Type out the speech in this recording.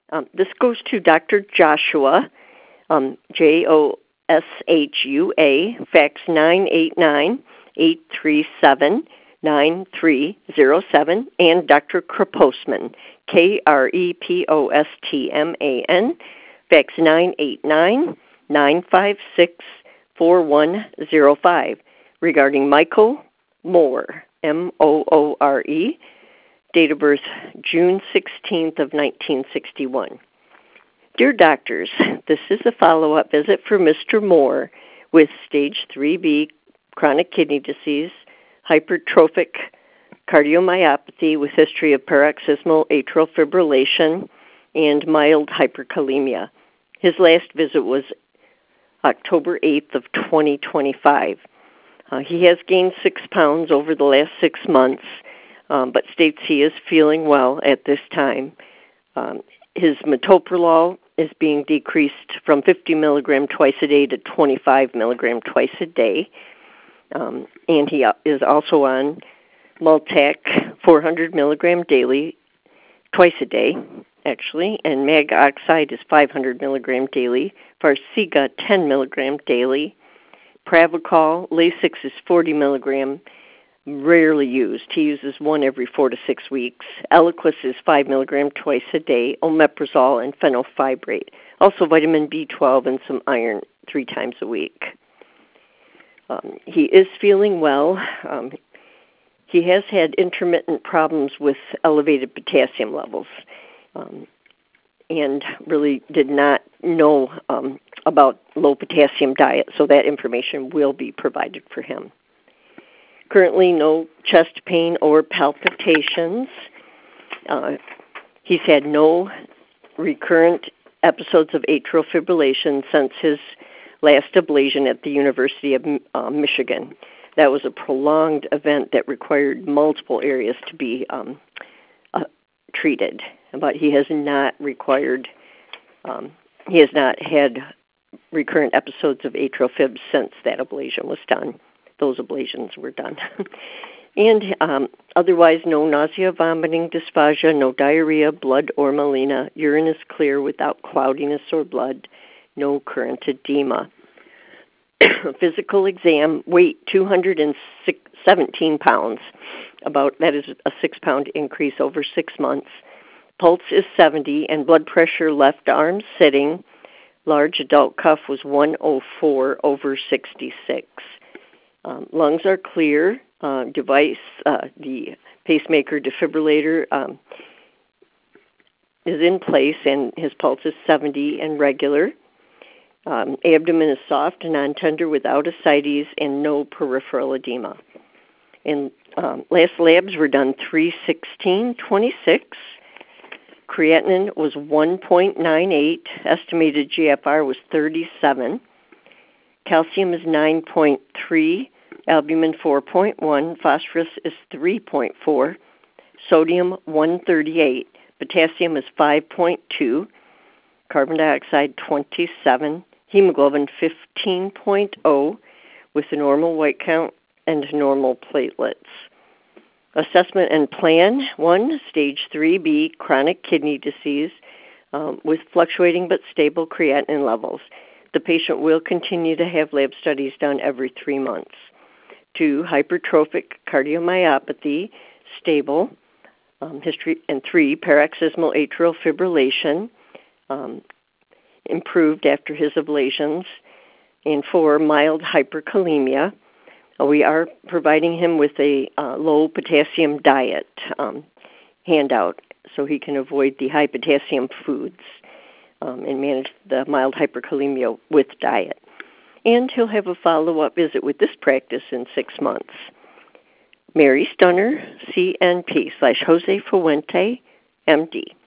This goes to Dr. Joshua, Joshua, fax 989-837-9307, and Dr. Krepostman, Krepostman, fax 989-956-4105, regarding Michael Moore, Moore, date of birth June 16th of 1961. Dear doctors, this is a follow-up visit for Mr. Moore with stage 3B chronic kidney disease, hypertrophic cardiomyopathy with history of paroxysmal atrial fibrillation, and mild hyperkalemia. His last visit was October 8th of 2025. He has gained 6 pounds over the last 6 months, but states he is feeling well at this time. His metoprolol is being decreased from 50 milligram twice a day to 25 milligram twice a day. And he is also on Multac 400 milligram daily, twice a day, actually, and mag oxide is 500 milligram daily, Farxiga 10 milligram daily, Pravachol, Lasix is 40 milligram, rarely used. He uses one every 4 to 6 weeks. Eliquis is 5 milligram twice a day, omeprazole and fenofibrate. Also vitamin B12 and some iron 3 times a week. He is feeling well. He has had intermittent problems with elevated potassium levels and really did not know about low potassium diet, so that information will be provided for him. Currently, no chest pain or palpitations. He's had no recurrent episodes of atrial fibrillation since his last ablation at the University of Michigan. That was a prolonged event that required multiple areas to be treated, but he has not had recurrent episodes of atrial fib since that ablation was done. Those ablations were done. And otherwise, no nausea, vomiting, dysphagia, no diarrhea, blood or melena. Urine is clear without cloudiness or blood. No current edema. Physical exam, weight 217 pounds. That is a 6-pound increase over 6 months. Pulse is 70, and blood pressure left arm sitting. Large adult cuff was 104 over 66. Lungs are clear. Device, the pacemaker defibrillator is in place, and his pulse is 70 and regular. Abdomen is soft and non-tender without ascites and no peripheral edema. And last labs were done 3/16/26. Creatinine was 1.98. Estimated GFR was 37. Calcium is 9.3. Albumin 4.1. Phosphorus is 3.4. Sodium 138. Potassium is 5.2. Carbon dioxide 27. Hemoglobin 15.0 with a normal white count and normal platelets. Assessment and plan: 1, stage 3B, chronic kidney disease with fluctuating but stable creatinine levels. The patient will continue to have lab studies done every 3 months. 2, hypertrophic cardiomyopathy, stable history. And 3, paroxysmal atrial fibrillation, improved after his ablations. And 4, mild hyperkalemia. We are providing him with a low potassium diet handout so he can avoid the high potassium foods and manage the mild hyperkalemia with diet. And he'll have a follow-up visit with this practice in 6 months. Mary Stunner, CNP /Jose Fuente, MD.